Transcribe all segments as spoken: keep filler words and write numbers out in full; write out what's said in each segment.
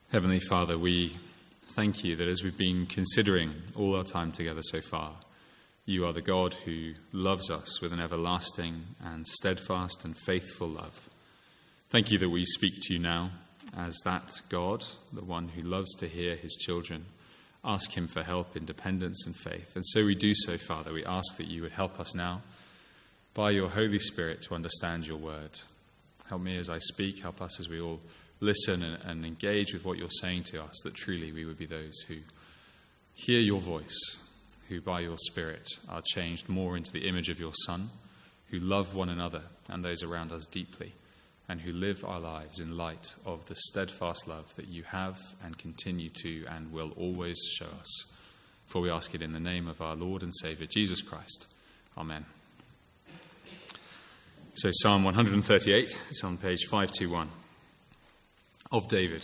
Heavenly Father, we thank you that as we've been considering all our time together so far, you are the God who loves us with an everlasting and steadfast and faithful love. Thank you that we speak to you now as that God, the one who loves to hear his children ask him for help in dependence and faith. And so we do so, Father. We ask that you would help us now by your Holy Spirit to understand your word. Help me as I speak. Help us as we all listen and, and engage with what you're saying to us, that truly we would be those who hear your voice, who by your Spirit are changed more into the image of your Son, who love one another and those around us deeply, and who live our lives in light of the steadfast love that you have and continue to and will always show us. For we ask it in the name of our Lord and Saviour, Jesus Christ. Amen. So Psalm one thirty-eight, it's on page five twenty-one. Of David.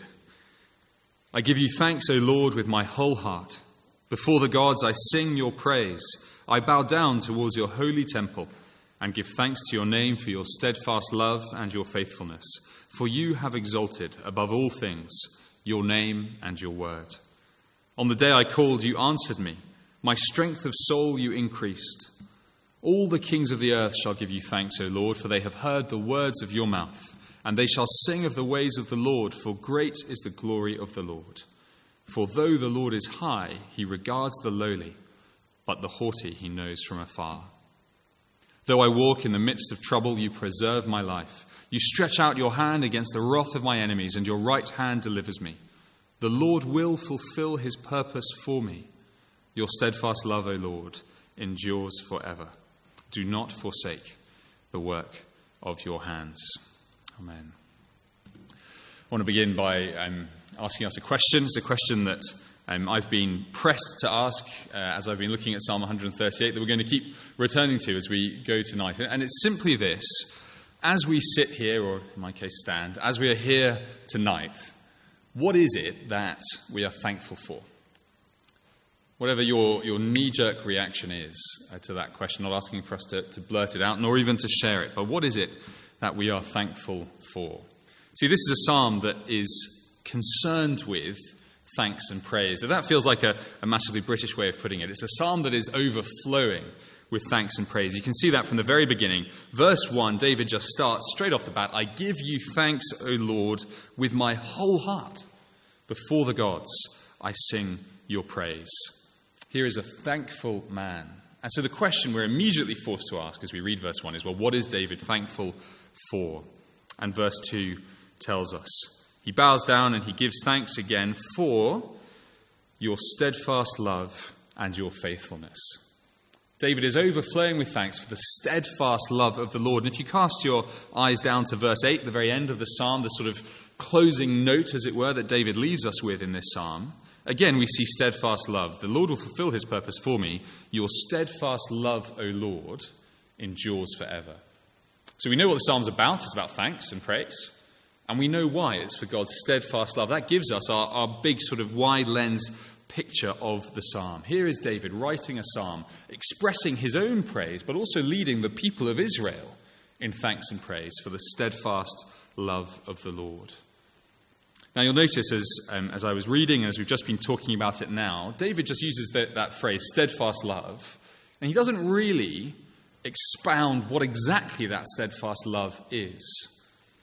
I give you thanks, O Lord, with my whole heart. Before the gods I sing your praise. I bow down towards your holy temple and give thanks to your name for your steadfast love and your faithfulness. For you have exalted above all things your name and your word. On the day I called, you answered me. My strength of soul you increased. All the kings of the earth shall give you thanks, O Lord, for they have heard the words of your mouth. And they shall sing of the ways of the Lord, for great is the glory of the Lord. For though the Lord is high, he regards the lowly, but the haughty he knows from afar. Though I walk in the midst of trouble, you preserve my life. You stretch out your hand against the wrath of my enemies, and your right hand delivers me. The Lord will fulfill his purpose for me. Your steadfast love, O Lord, endures forever. Do not forsake the work of your hands. Amen. I want to begin by um, asking us a question. It's a question that um, I've been pressed to ask uh, as I've been looking at Psalm one thirty-eight that we're going to keep returning to as we go tonight. And it's simply this. As we sit here, or in my case stand, as we are here tonight, what is it that we are thankful for? Whatever your, your knee-jerk reaction is uh, to that question, not asking for us to, to blurt it out, nor even to share it, but what is it that we are thankful for? See, this is a psalm that is concerned with thanks and praise. If that feels like a, a massively British way of putting it, it's a psalm that is overflowing with thanks and praise. You can see that from the very beginning. Verse one, David just starts straight off the bat, I give you thanks, O Lord, with my whole heart. Before the gods, I sing your praise. Here is a thankful man. And so the question we're immediately forced to ask as we read verse one is, well, what is David thankful for? And verse two tells us, he bows down and he gives thanks again for your steadfast love and your faithfulness. David is overflowing with thanks for the steadfast love of the Lord. And if you cast your eyes down to verse eight, the very end of the psalm, the sort of closing note, as it were, that David leaves us with in this psalm, again, we see steadfast love. The Lord will fulfill his purpose for me. Your steadfast love, O Lord, endures forever. So we know what the psalm's about. It's about thanks and praise. And we know why. It's for God's steadfast love. That gives us our, our big sort of wide lens picture of the psalm. Here is David writing a psalm, expressing his own praise, but also leading the people of Israel in thanks and praise for the steadfast love of the Lord. Now, you'll notice as um, as I was reading, and as we've just been talking about it now, David just uses the, that phrase, steadfast love, and he doesn't really expound what exactly that steadfast love is.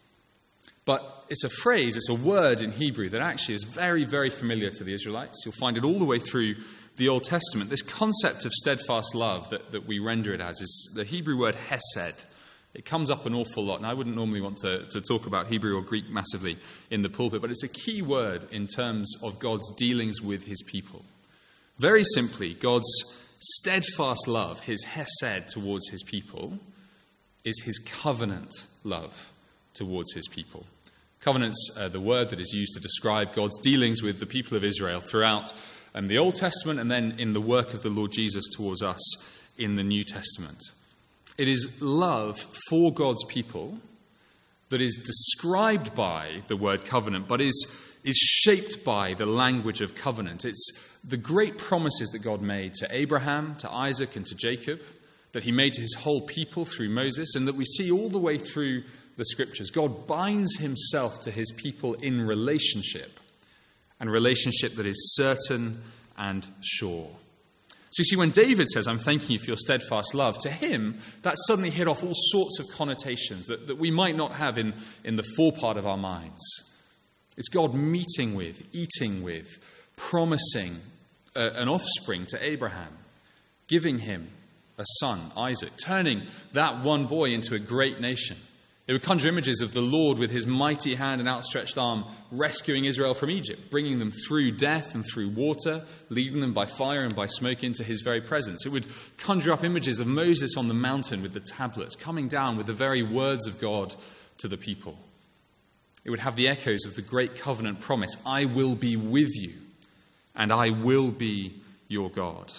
But it's a phrase, it's a word in Hebrew that actually is very, very familiar to the Israelites. You'll find it all the way through the Old Testament. This concept of steadfast love that, that we render it as is the Hebrew word hesed. It comes up an awful lot, and I wouldn't normally want to, to talk about Hebrew or Greek massively in the pulpit, but it's a key word in terms of God's dealings with his people. Very simply, God's steadfast love, his hesed towards his people, is his covenant love towards his people. Covenant's uh, the word that is used to describe God's dealings with the people of Israel throughout um, the Old Testament and then in the work of the Lord Jesus towards us in the New Testament. It is love for God's people that is described by the word covenant, but is, is shaped by the language of covenant. It's the great promises that God made to Abraham, to Isaac, and to Jacob, that he made to his whole people through Moses, and that we see all the way through the Scriptures. God binds himself to his people in relationship and relationship that is certain and sure. So you see, when David says, I'm thanking you for your steadfast love, to him, that suddenly hit off all sorts of connotations that, that we might not have in, in the forepart of our minds. It's God meeting with, eating with, promising a, an offspring to Abraham, giving him a son, Isaac, turning that one boy into a great nation. It would conjure images of the Lord with his mighty hand and outstretched arm rescuing Israel from Egypt, bringing them through death and through water, leading them by fire and by smoke into his very presence. It would conjure up images of Moses on the mountain with the tablets, coming down with the very words of God to the people. It would have the echoes of the great covenant promise, I will be with you, and I will be your God.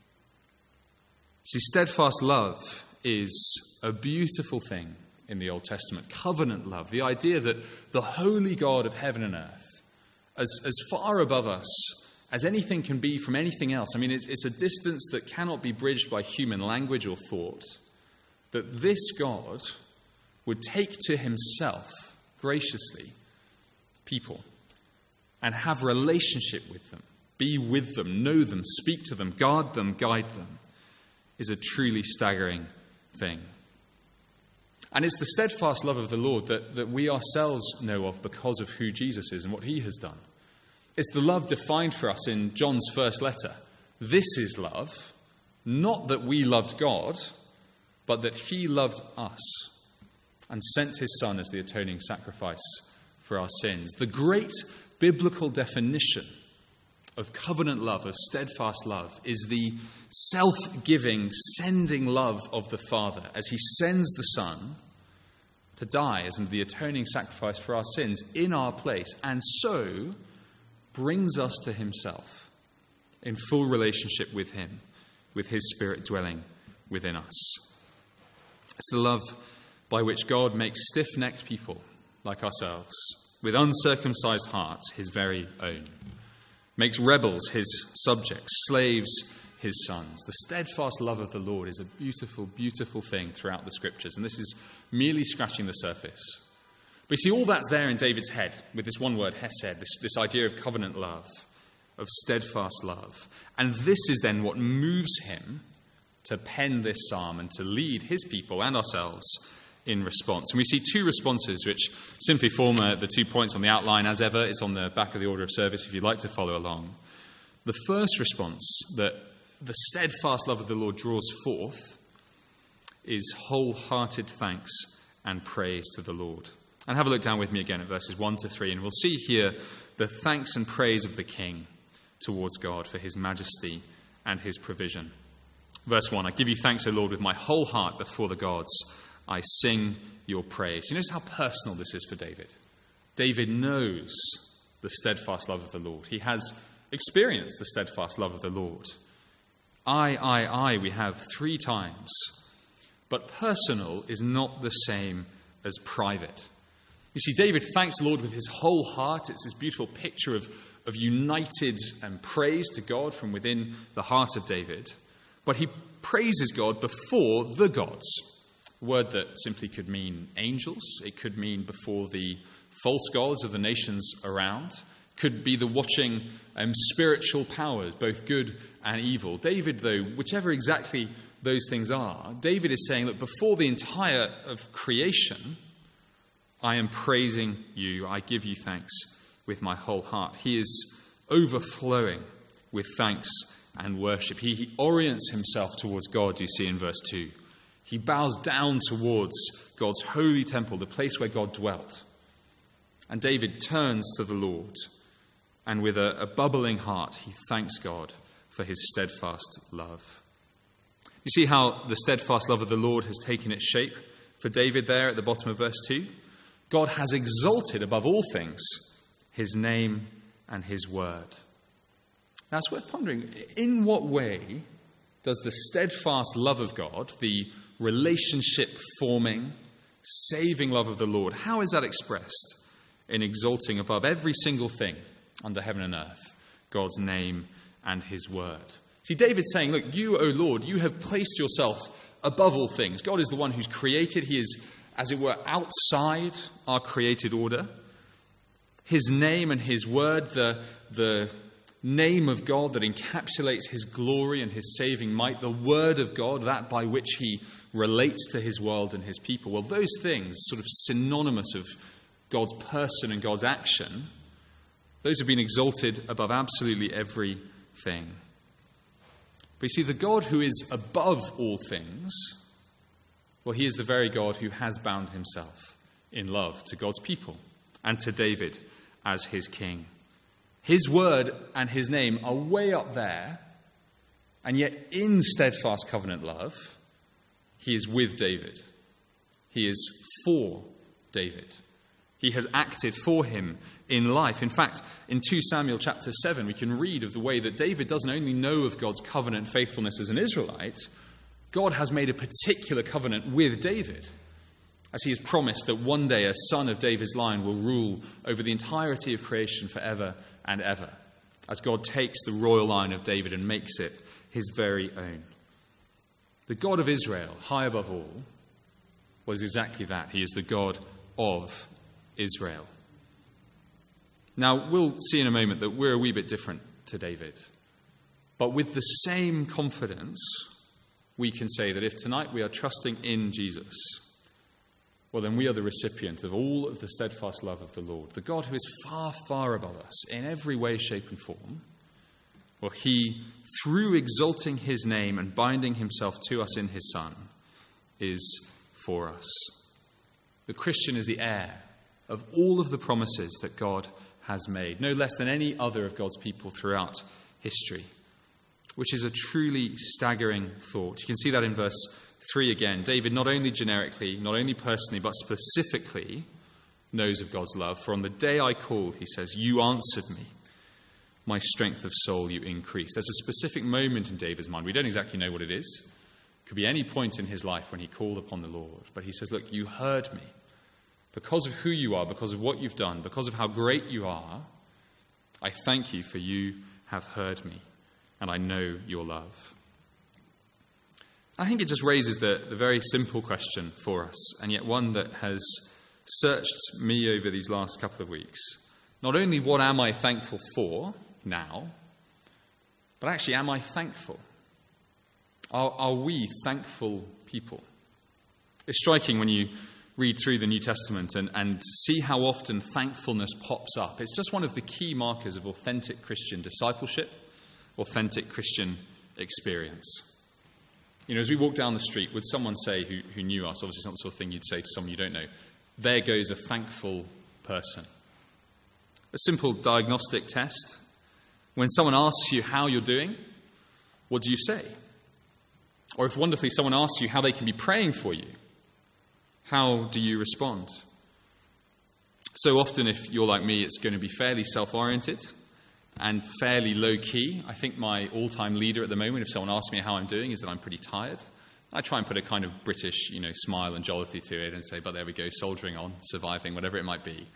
See, steadfast love is a beautiful thing in the Old Testament. Covenant love, the idea that the holy God of heaven and earth, as, as far above us as anything can be from anything else, I mean, it's, it's a distance that cannot be bridged by human language or thought, that this God would take to himself, graciously, people, and have relationship with them, be with them, know them, speak to them, guard them, guide them, is a truly staggering thing. And it's the steadfast love of the Lord that, that we ourselves know of because of who Jesus is and what he has done. It's the love defined for us in John's first letter. This is love, not that we loved God, but that he loved us and sent his Son as the atoning sacrifice for our sins. The great biblical definition of covenant love, of steadfast love, is the self-giving, sending love of the Father as he sends the Son to die as the atoning sacrifice for our sins in our place, and so brings us to himself in full relationship with him, with his Spirit dwelling within us. It's the love by which God makes stiff-necked people like ourselves, with uncircumcised hearts, his very own. Makes rebels his subjects, slaves his sons. The steadfast love of the Lord is a beautiful, beautiful thing throughout the Scriptures, and this is merely scratching the surface. But you see, all that's there in David's head with this one word, hesed, this, this idea of covenant love, of steadfast love. And this is then what moves him to pen this psalm and to lead his people and ourselves in response. And we see two responses which simply form uh, the two points on the outline. As ever, it's on the back of the order of service if you'd like to follow along. The first response that the steadfast love of the Lord draws forth is wholehearted thanks and praise to the Lord. And have a look down with me again at verses one to three, and we'll see here the thanks and praise of the King towards God for his majesty and his provision. Verse one, I give you thanks, O Lord, with my whole heart before the gods. I sing your praise. You notice how personal this is for David. David knows the steadfast love of the Lord. He has experienced the steadfast love of the Lord. I, I, I, we have three times. But personal is not the same as private. You see, David thanks the Lord with his whole heart. It's this beautiful picture of, of united and praise to God from within the heart of David. But he praises God before the gods. A word that simply could mean angels. It could mean before the false gods of the nations around. It could be the watching um, spiritual powers, both good and evil. David, though, whichever exactly those things are, David is saying that before the entire of creation, I am praising you. I give you thanks with my whole heart. He is overflowing with thanks and worship. He, he orients himself towards God, you see in verse two. He bows down towards God's holy temple, the place where God dwelt. And David turns to the Lord, and with a, a bubbling heart, he thanks God for his steadfast love. You see how the steadfast love of the Lord has taken its shape for David there at the bottom of verse two? God has exalted above all things his name and his word. Now it's worth pondering, in what way does the steadfast love of God, the relationship-forming, saving love of the Lord, how is that expressed in exalting above every single thing under heaven and earth, God's name and his word? See, David's saying, look, you, O Lord, you have placed yourself above all things. God is the one who's created. He is, as it were, outside our created order. His name and his word, the, the name of God that encapsulates his glory and his saving might, the word of God, that by which he relates to his world and his people. Well, those things, sort of synonymous of God's person and God's action, those have been exalted above absolutely everything. But you see, the God who is above all things, well, he is the very God who has bound himself in love to God's people and to David as his king. His word and his name are way up there, and yet in steadfast covenant love, he is with David. He is for David. He has acted for him in life. In fact, in Second Samuel chapter seven, we can read of the way that David doesn't only know of God's covenant faithfulness as an Israelite, God has made a particular covenant with David, as he has promised that one day a son of David's line will rule over the entirety of creation forever and ever, as God takes the royal line of David and makes it his very own. The God of Israel, high above all, was exactly that. He is the God of Israel. Now, we'll see in a moment that we're a wee bit different to David. But with the same confidence, we can say that if tonight we are trusting in Jesus, well, then we are the recipient of all of the steadfast love of the Lord. The God who is far, far above us in every way, shape, and form. Well, he, through exalting his name and binding himself to us in his Son, is for us. The Christian is the heir of all of the promises that God has made, no less than any other of God's people throughout history, which is a truly staggering thought. You can see that in verse three again. David not only generically, not only personally, but specifically knows of God's love. For on the day I called, he says, you answered me. My strength of soul you increased. There's a specific moment in David's mind. We don't exactly know what it is. It could be any point in his life when he called upon the Lord. But he says, look, you heard me. Because of who you are, because of what you've done, because of how great you are, I thank you for you have heard me, and I know your love. I think it just raises the, the very simple question for us, and yet one that has searched me over these last couple of weeks. Not only what am I thankful for now, but actually am I thankful? Are, are we thankful people? It's striking when you read through the New Testament and, and see how often thankfulness pops up. It's just one of the key markers of authentic Christian discipleship, authentic Christian experience. You know, as we walk down the street, would someone say who, who knew us, obviously it's not the sort of thing you'd say to someone you don't know, there goes a thankful person. A simple diagnostic test. When someone asks you how you're doing, what do you say? Or if wonderfully someone asks you how they can be praying for you, how do you respond? So often, if you're like me, it's going to be fairly self-oriented and fairly low-key. I think my all-time leader at the moment, if someone asks me how I'm doing, is that I'm pretty tired. I try and put a kind of British, you know, smile and jollity to it and say, but there we go, soldiering on, surviving, whatever it might be.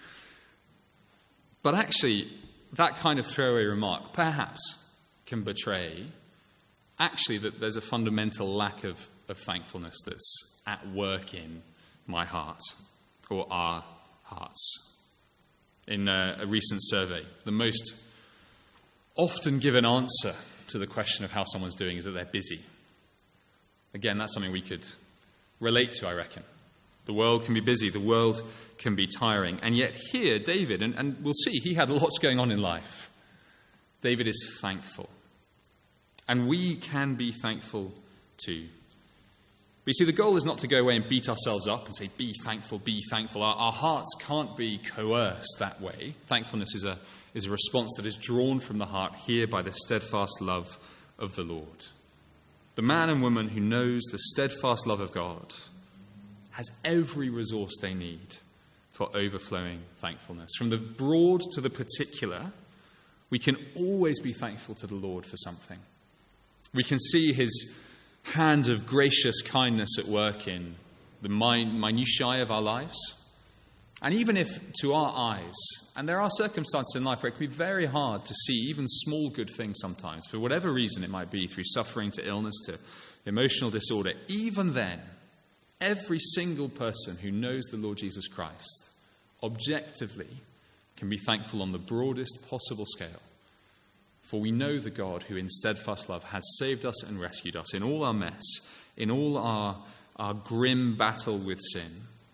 But actually, that kind of throwaway remark perhaps can betray actually that there's a fundamental lack of, of thankfulness that's at work in my heart, or our hearts. In a, a recent survey, the most often given answer to the question of how someone's doing is that they're busy. Again, that's something we could relate to, I reckon. The world can be busy, the world can be tiring. And yet here, David, and, and we'll see, he had lots going on in life. David is thankful. And we can be thankful too. But you see, the goal is not to go away and beat ourselves up and say, be thankful, be thankful. Our, our hearts can't be coerced that way. Thankfulness is a, is a response that is drawn from the heart here by the steadfast love of the Lord. The man and woman who knows the steadfast love of God has every resource they need for overflowing thankfulness. From the broad to the particular, we can always be thankful to the Lord for something. We can see his hand of gracious kindness at work in the minutiae of our lives. And even if to our eyes, and there are circumstances in life where it can be very hard to see even small good things sometimes, for whatever reason it might be, through suffering to illness to emotional disorder, even then, every single person who knows the Lord Jesus Christ objectively can be thankful on the broadest possible scale. For we know the God who in steadfast love has saved us and rescued us in all our mess, in all our, our grim battle with sin.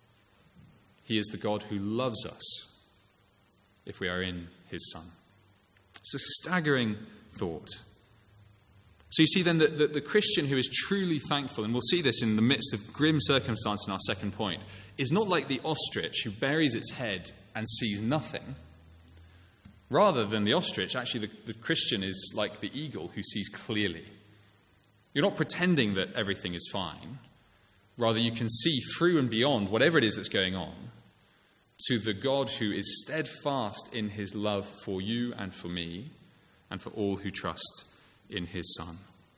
He is the God who loves us if we are in his Son. It's a staggering thought. So you see then that the, the Christian who is truly thankful, and we'll see this in the midst of grim circumstance in our second point, is not like the ostrich who buries its head and sees nothing. Rather than the ostrich, actually the, the Christian is like the eagle who sees clearly. You're not pretending that everything is fine. Rather, you can see through and beyond whatever it is that's going on to the God who is steadfast in his love for you and for me and for all who trust in his Son.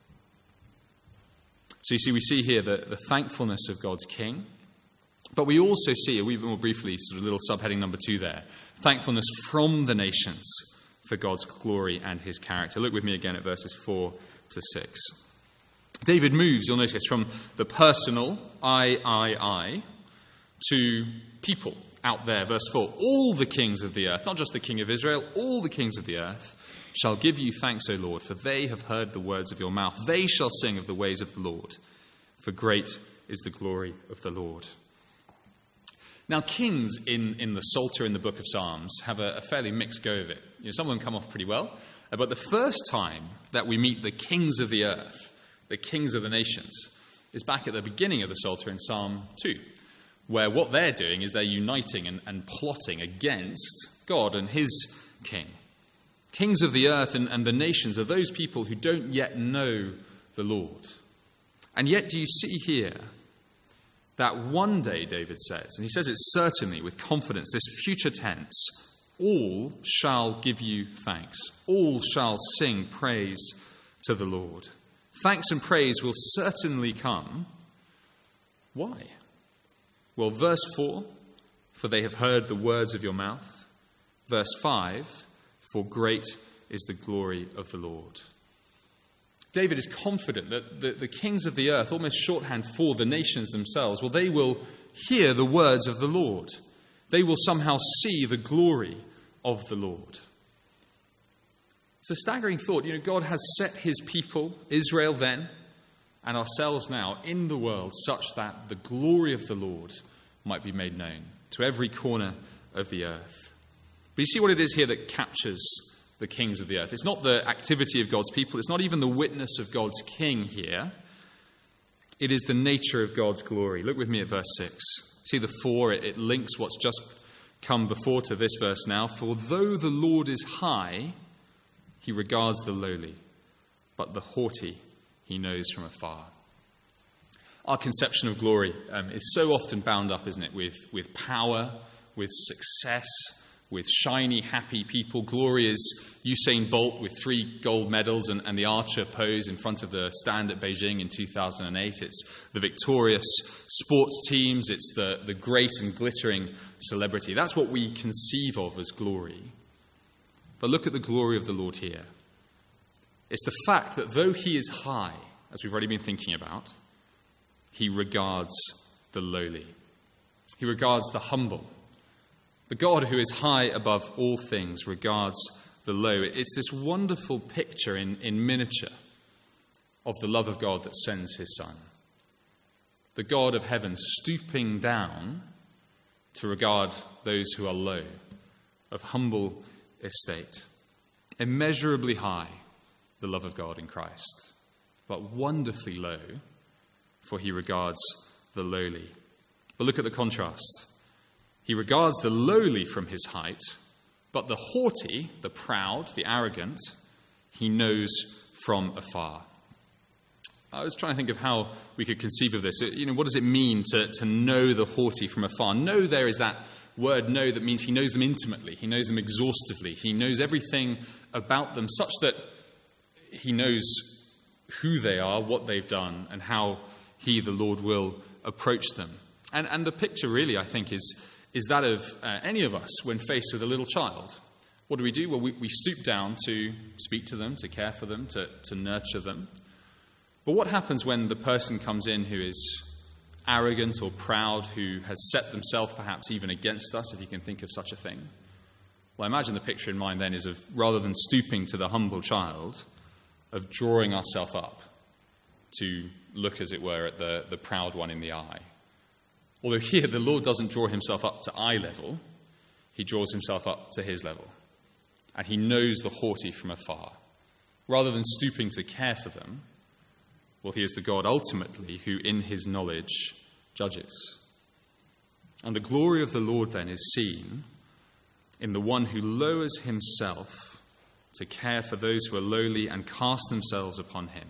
So you see, we see here the, the thankfulness of God's King, but we also see, a wee bit more briefly, sort of little subheading number two there, thankfulness from the nations for God's glory and his character. Look with me again at verses four to six. David moves, you'll notice, from the personal, I, I, I, to people out there. Verse four, all the kings of the earth, not just the king of Israel, all the kings of the earth shall give you thanks, O Lord, for they have heard the words of your mouth. They shall sing of the ways of the Lord, for great is the glory of the Lord. Now, kings in, in the Psalter in the book of Psalms have a, a fairly mixed go of it. You know, some of them come off pretty well, but the first time that we meet the kings of the earth, the kings of the nations, is back at the beginning of the Psalter in Psalm two, where what they're doing is they're uniting and, and plotting against God and his king. Kings of the earth and, and the nations are those people who don't yet know the Lord. And yet do you see here that one day, David says, and he says it certainly with confidence, this future tense, all shall give you thanks. All shall sing praise to the Lord. Thanks and praise will certainly come. Why? Well, verse four, for they have heard the words of your mouth. Verse five, for great is the glory of the Lord. David is confident that the, the kings of the earth, almost shorthand for the nations themselves, well, they will hear the words of the Lord. They will somehow see the glory of the Lord. It's a staggering thought. You know, God has set his people, Israel then, and ourselves now, in the world such that the glory of the Lord might be made known to every corner of the earth. But you see what it is here that captures the kings of the earth. It's not the activity of God's people. It's not even the witness of God's king here. It is the nature of God's glory. Look with me at verse six. See the four, it, it links what's just come before to this verse now. For though the Lord is high, he regards the lowly, but the haughty he knows from afar. Our conception of glory um, is so often bound up, isn't it, with, with power, with success, with shiny, happy people. Glory is Usain Bolt with three gold medals and, and the archer pose in front of the stand at Beijing in two thousand eight. It's the victorious sports teams. It's the, the great and glittering celebrity. That's what we conceive of as glory. But look at the glory of the Lord here. It's the fact that though he is high, as we've already been thinking about, he regards the lowly. He regards the humble. The God who is high above all things regards the low. It's this wonderful picture in, in miniature of the love of God that sends his Son. The God of heaven stooping down to regard those who are low, of humble estate. Immeasurably high, the love of God in Christ, but wonderfully low, for he regards the lowly. But look at the contrast. He regards the lowly from his height, but the haughty, the proud, the arrogant, he knows from afar. I was trying to think of how we could conceive of this. You know, what does it mean to, to know the haughty from afar? Know there is that word know that means he knows them intimately. He knows them exhaustively. He knows everything about them such that he knows who they are, what they've done, and how he, the Lord, will approach them. And, and the picture really, I think, is, is that of uh, any of us when faced with a little child. What do we do? Well, we, we stoop down to speak to them, to care for them, to, to nurture them. But what happens when the person comes in who is arrogant or proud, who has set themselves perhaps even against us, if you can think of such a thing? Well, I imagine the picture in mind then is of, rather than stooping to the humble child, of drawing ourselves up to look, as it were, at the, the proud one in the eye. Although here the Lord doesn't draw himself up to eye level, he draws himself up to his level. And he knows the haughty from afar. Rather than stooping to care for them, well, he is the God ultimately who in his knowledge judges. And the glory of the Lord then is seen in the one who lowers himself to care for those who are lowly and cast themselves upon him,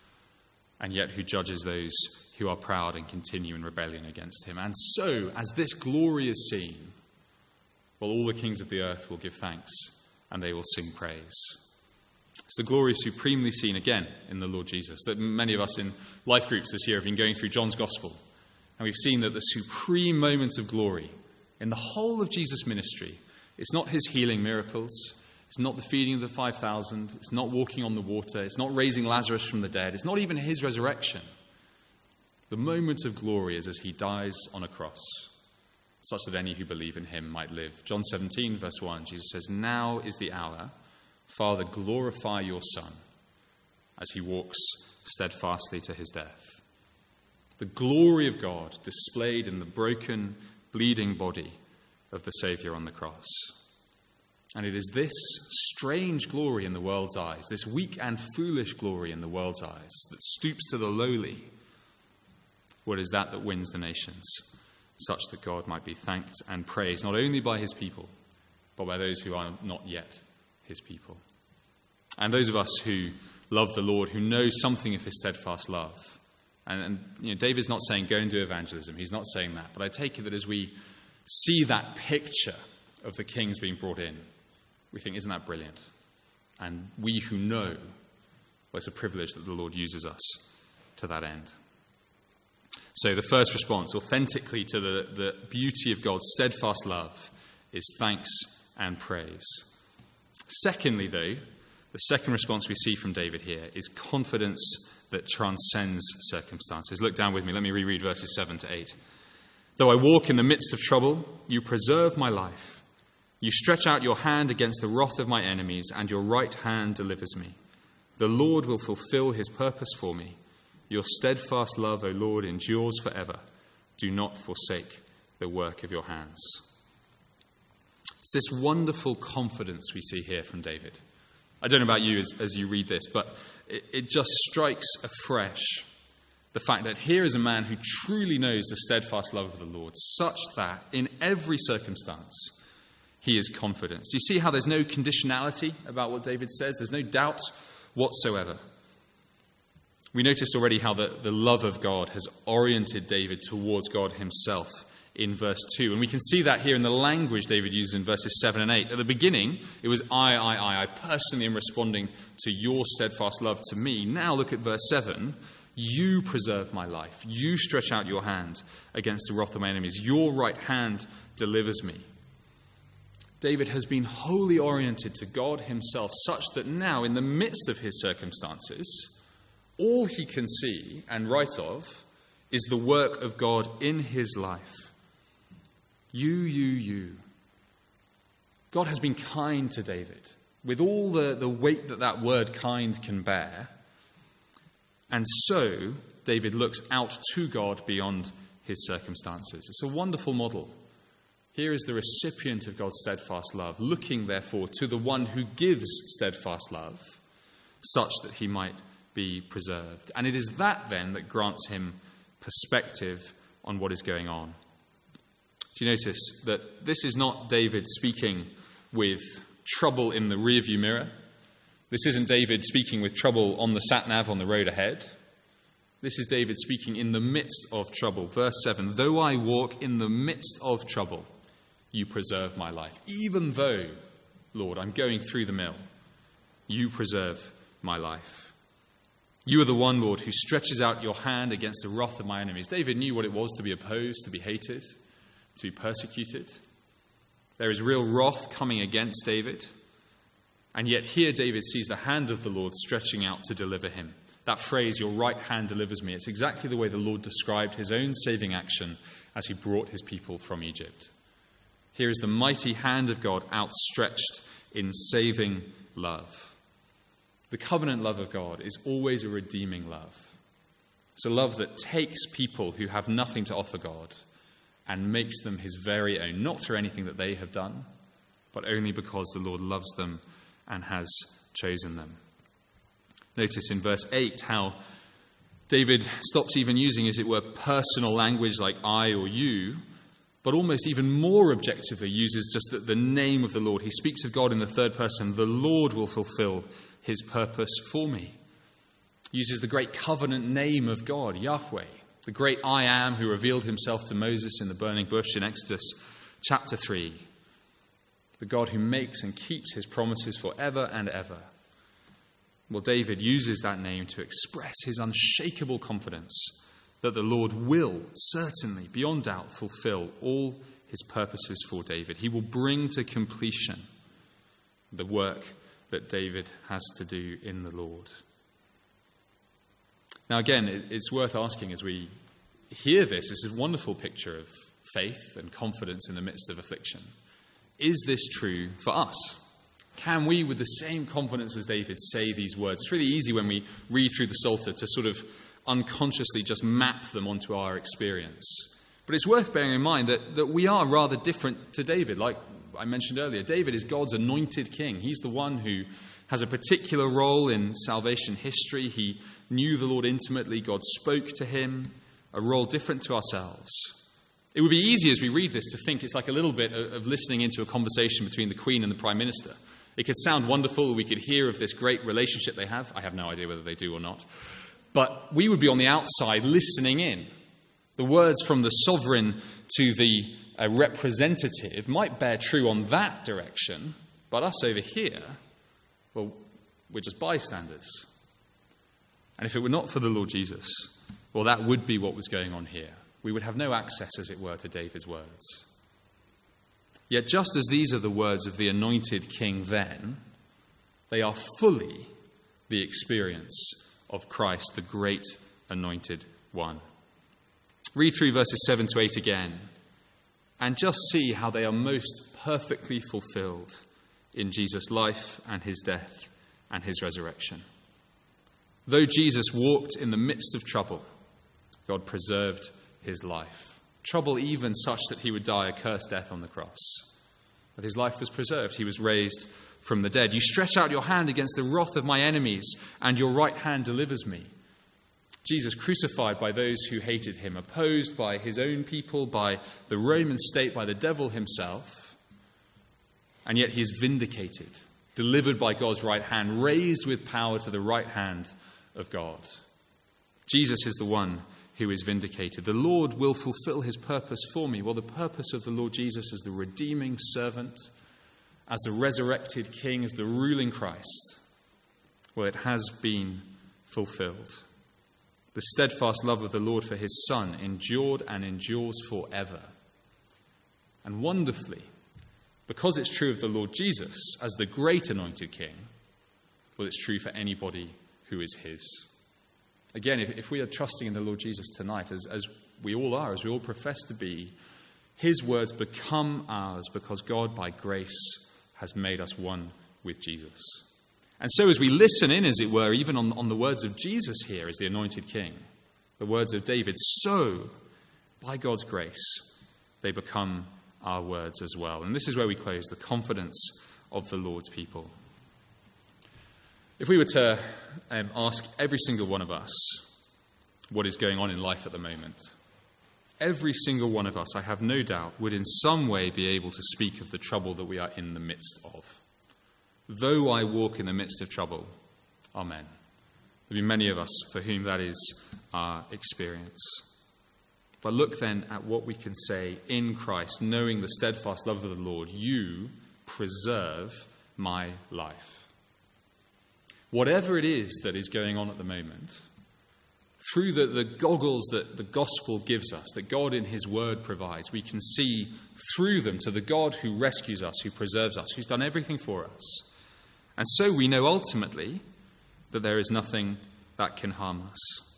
and yet who judges those who are proud and continue in rebellion against him. And so, as this glory is seen, well, all the kings of the earth will give thanks, and they will sing praise. It's the glory supremely seen again in the Lord Jesus, that many of us in life groups this year have been going through John's Gospel, and we've seen that the supreme moment of glory in the whole of Jesus' ministry, it's not his healing miracles, it's not the feeding of the five thousand, it's not walking on the water, it's not raising Lazarus from the dead, it's not even his resurrection. The moment of glory is as he dies on a cross, such that any who believe in him might live. John seventeen, verse one, Jesus says, "Now is the hour. Father, glorify your Son," as he walks steadfastly to his death. The glory of God displayed in the broken, bleeding body of the Saviour on the cross. And it is this strange glory in the world's eyes, this weak and foolish glory in the world's eyes, that stoops to the lowly. What is that that wins the nations, such that God might be thanked and praised, not only by his people, but by those who are not yet his people. And those of us who love the Lord, who know something of his steadfast love. And, and you know, David's not saying go and do evangelism. He's not saying that. But I take it that as we see that picture of the kings being brought in, we think, isn't that brilliant? And we who know, well, it's a privilege that the Lord uses us to that end. So the first response, authentically to the, the beauty of God's steadfast love, is thanks and praise. Secondly, though, the second response we see from David here is confidence that transcends circumstances. Look down with me. Let me reread verses seven to eight. "Though I walk in the midst of trouble, you preserve my life. You stretch out your hand against the wrath of my enemies, and your right hand delivers me. The Lord will fulfill his purpose for me. Your steadfast love, O Lord, endures forever. Do not forsake the work of your hands." It's this wonderful confidence we see here from David. I don't know about you as, as you read this, but it, it just strikes afresh the fact that here is a man who truly knows the steadfast love of the Lord, such that in every circumstance he is confident. Do you see how there's no conditionality about what David says? There's no doubt whatsoever. We noticed already how the, the love of God has oriented David towards God himself in verse two. And we can see that here in the language David uses in verses seven and eight. At the beginning, it was I, I, I. I personally am responding to your steadfast love to me. Now look at verse seven. You preserve my life. You stretch out your hand against the wrath of my enemies. Your right hand delivers me. David has been wholly oriented to God himself, such that now, in the midst of his circumstances, all he can see and write of is the work of God in his life. You, you, you. God has been kind to David, with all the, the weight that that word kind can bear. And so, David looks out to God beyond his circumstances. It's a wonderful model. Here is the recipient of God's steadfast love, looking, therefore, to the one who gives steadfast love, such that he might be preserved. And it is that, then, that grants him perspective on what is going on. Do you notice that this is not David speaking with trouble in the rearview mirror? This isn't David speaking with trouble on the sat-nav on the road ahead. This is David speaking in the midst of trouble. Verse seven, "Though I walk in the midst of trouble, you preserve my life." Even though, Lord, I'm going through the mill, you preserve my life. You are the one, Lord, who stretches out your hand against the wrath of my enemies. David knew what it was to be opposed, to be hated, to be persecuted. There is real wrath coming against David. And yet here David sees the hand of the Lord stretching out to deliver him. That phrase, "your right hand delivers me," it's exactly the way the Lord described his own saving action as he brought his people from Egypt. Here is the mighty hand of God outstretched in saving love. The covenant love of God is always a redeeming love. It's a love that takes people who have nothing to offer God and makes them his very own, not through anything that they have done, but only because the Lord loves them and has chosen them. Notice in verse eight how David stops even using, as it were, personal language like I or you, but almost even more objectively uses just the, the name of the Lord. He speaks of God in the third person. The Lord will fulfill his purpose for me. He uses the great covenant name of God, Yahweh, the great I am who revealed himself to Moses in the burning bush in Exodus chapter three. The God who makes and keeps his promises forever and ever. Well, David uses that name to express his unshakable confidence that the Lord will certainly, beyond doubt, fulfill all his purposes for David. He will bring to completion the work that David has to do in the Lord. Now, again, it's worth asking as we hear this, this is a wonderful picture of faith and confidence in the midst of affliction. Is this true for us? Can we, with the same confidence as David, say these words? It's really easy when we read through the Psalter to sort of unconsciously just map them onto our experience. But it's worth bearing in mind that, that we are rather different to David. Like I mentioned earlier, David is God's anointed king. He's the one who has a particular role in salvation history. He knew the Lord intimately. God spoke to him, a role different to ourselves. It would be easy as we read this to think it's like a little bit of listening into a conversation between the Queen and the Prime Minister. It could sound wonderful. We could hear of this great relationship they have. I have no idea whether they do or not. But we would be on the outside listening in. The words from the sovereign to the uh, representative might bear true on that direction, but us over here, well, we're just bystanders. And if it were not for the Lord Jesus, well, that would be what was going on here. We would have no access, as it were, to David's words. Yet just as these are the words of the anointed king then, they are fully the experience of Christ, the great anointed one. Read through verses seven to eight again and just see how they are most perfectly fulfilled in Jesus' life and his death and his resurrection. Though Jesus walked in the midst of trouble, God preserved his life. Trouble even such that he would die a cursed death on the cross. But his life was preserved. He was raised from the dead. You stretch out your hand against the wrath of my enemies, and your right hand delivers me. Jesus crucified by those who hated him, opposed by his own people, by the Roman state, by the devil himself. And yet he is vindicated, delivered by God's right hand, raised with power to the right hand of God. Jesus is the one who is vindicated. The Lord will fulfill his purpose for me. Well, the purpose of the Lord Jesus as the redeeming servant, as the resurrected king, as the ruling Christ, well, it has been fulfilled. The steadfast love of the Lord for his Son endured and endures forever. And wonderfully, because it's true of the Lord Jesus as the great anointed king, well, it's true for anybody who is his. Again, if, if we are trusting in the Lord Jesus tonight, as, as we all are, as we all profess to be, his words become ours because God, by grace, has made us one with Jesus. And so as we listen in, as it were, even on, on the words of Jesus here as the anointed king, the words of David, so, by God's grace, they become our words as well. And this is where we close, the confidence of the Lord's people. If we were to um, ask every single one of us what is going on in life at the moment, every single one of us, I have no doubt, would in some way be able to speak of the trouble that we are in the midst of. Though I walk in the midst of trouble, amen. There'll be many of us for whom that is our experience. But look then at what we can say in Christ, knowing the steadfast love of the Lord, you preserve my life. Whatever it is that is going on at the moment, through the, the goggles that the gospel gives us, that God in his word provides, we can see through them to the God who rescues us, who preserves us, who's done everything for us. And so we know ultimately that there is nothing that can harm us.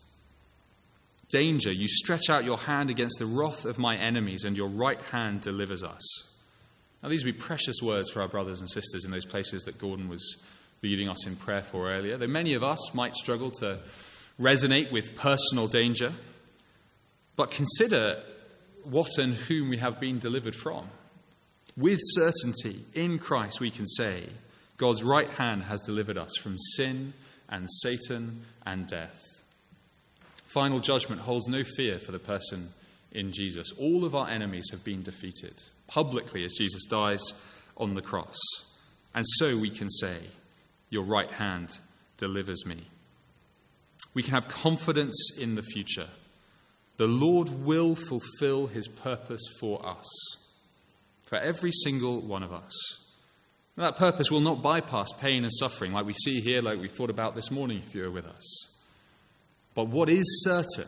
Danger, you stretch out your hand against the wrath of my enemies, and your right hand delivers us. Now, these would be precious words for our brothers and sisters in those places that Gordon was leading us in prayer for earlier. Though many of us might struggle to resonate with personal danger, but consider what and whom we have been delivered from. With certainty, in Christ we can say, God's right hand has delivered us from sin and Satan and death. Final judgment holds no fear for the person in Jesus. All of our enemies have been defeated publicly as Jesus dies on the cross. And so we can say, your right hand delivers me. We can have confidence in the future. The Lord will fulfill his purpose for us, for every single one of us. Now, that purpose will not bypass pain and suffering like we see here, like we thought about this morning if you were with us. But what is certain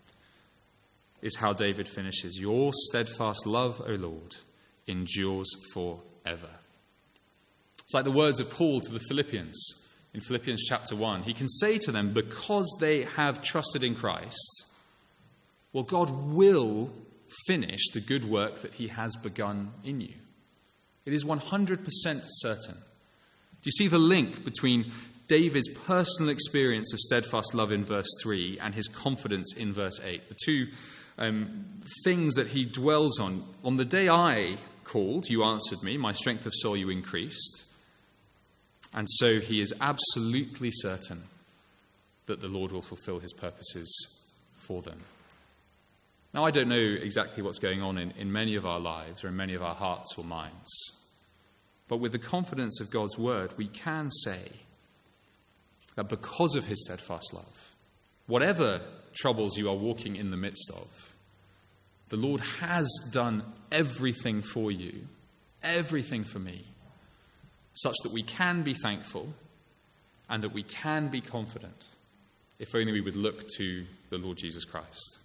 is how David finishes. Your steadfast love, O Lord, endures forever. It's like the words of Paul to the Philippians in Philippians chapter one. He can say to them, because they have trusted in Christ, well, God will finish the good work that he has begun in you. It is one hundred percent certain. Do you see the link between David's personal experience of steadfast love in verse three and his confidence in verse eight? The two um, things that he dwells on. On the day I called, you answered me. My strength of soul you increased. And so he is absolutely certain that the Lord will fulfill his purposes for them. Now, I don't know exactly what's going on in, in many of our lives or in many of our hearts or minds. But with the confidence of God's word, we can say that because of his steadfast love, whatever troubles you are walking in the midst of, the Lord has done everything for you, everything for me, such that we can be thankful and that we can be confident, if only we would look to the Lord Jesus Christ.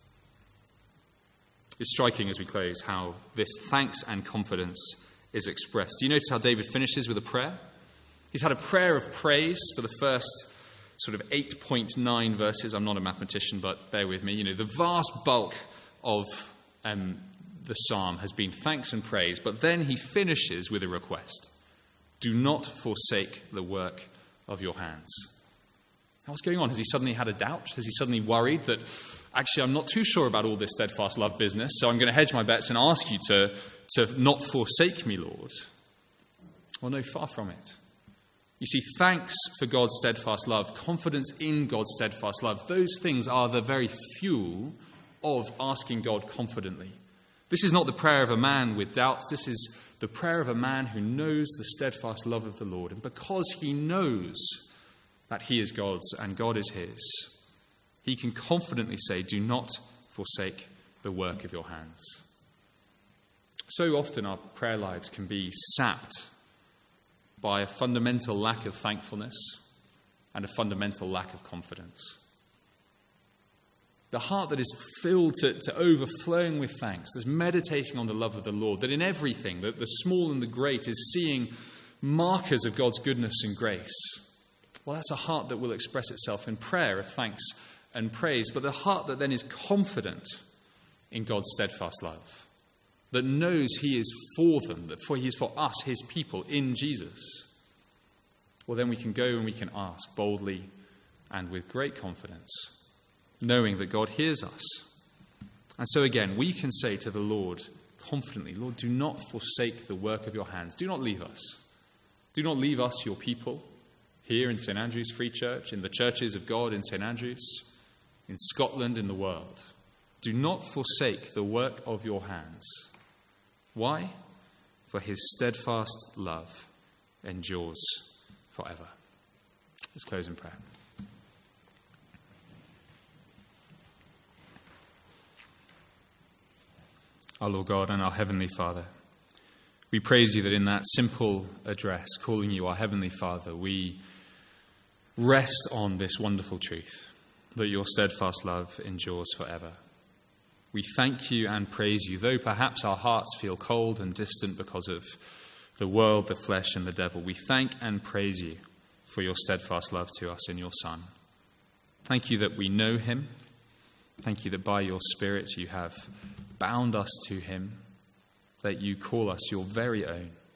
It's striking as we close how this thanks and confidence is expressed. Do you notice how David finishes with a prayer? He's had a prayer of praise for the first sort of eight point nine verses. I'm not a mathematician, but bear with me. You know, the vast bulk of um, the psalm has been thanks and praise, but then he finishes with a request. Do not forsake the work of your hands. What's going on? Has he suddenly had a doubt? Has he suddenly worried that, actually, I'm not too sure about all this steadfast love business, so I'm going to hedge my bets and ask you to, to not forsake me, Lord? Well, no, far from it. You see, thanks for God's steadfast love, confidence in God's steadfast love, those things are the very fuel of asking God confidently. This is not the prayer of a man with doubts. This is the prayer of a man who knows the steadfast love of the Lord. And because he knows that he is God's and God is his, he can confidently say, do not forsake the work of your hands. So often our prayer lives can be sapped by a fundamental lack of thankfulness and a fundamental lack of confidence. The heart that is filled to, to overflowing with thanks, that's meditating on the love of the Lord, that in everything, that the small and the great, is seeing markers of God's goodness and grace. Well, that's a heart that will express itself in prayer of thanks and praise, but the heart that then is confident in God's steadfast love, that knows he is for them, that for he is for us, his people, in Jesus. Well, then we can go and we can ask boldly and with great confidence, knowing that God hears us. And so again, we can say to the Lord confidently, Lord, do not forsake the work of your hands. Do not leave us. Do not leave us, your people, here in Saint Andrew's Free Church, in the churches of God in Saint Andrew's, in Scotland, in the world. Do not forsake the work of your hands. Why? For his steadfast love endures forever. Let's close in prayer. Our Lord God and our Heavenly Father, we praise you that in that simple address, calling you our Heavenly Father, we rest on this wonderful truth, that your steadfast love endures forever. We thank you and praise you, though perhaps our hearts feel cold and distant because of the world, the flesh, and the devil. We thank and praise you for your steadfast love to us in your Son. Thank you that we know him. Thank you that by your Spirit you have bound us to him, that you call us your very own.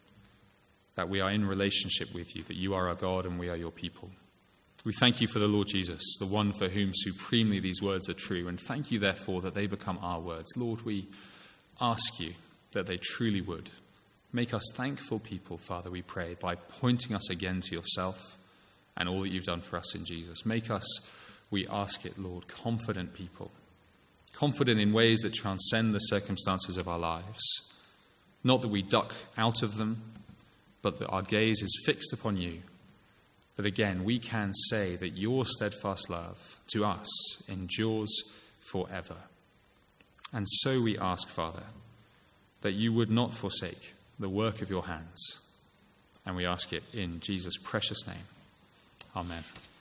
that we are in relationship with you, that you are our God and we are your people. We thank you for the Lord Jesus, the one for whom supremely these words are true, and thank you, therefore, that they become our words. Lord, we ask you that they truly would. Make us thankful people, Father, we pray, by pointing us again to yourself and all that you've done for us in Jesus. Make us, we ask it, Lord, confident people, confident in ways that transcend the circumstances of our lives. Not that we duck out of them, but that our gaze is fixed upon you. That again, we can say that your steadfast love to us endures forever. And so we ask, Father, that you would not forsake the work of your hands. And we ask it in Jesus' precious name. Amen.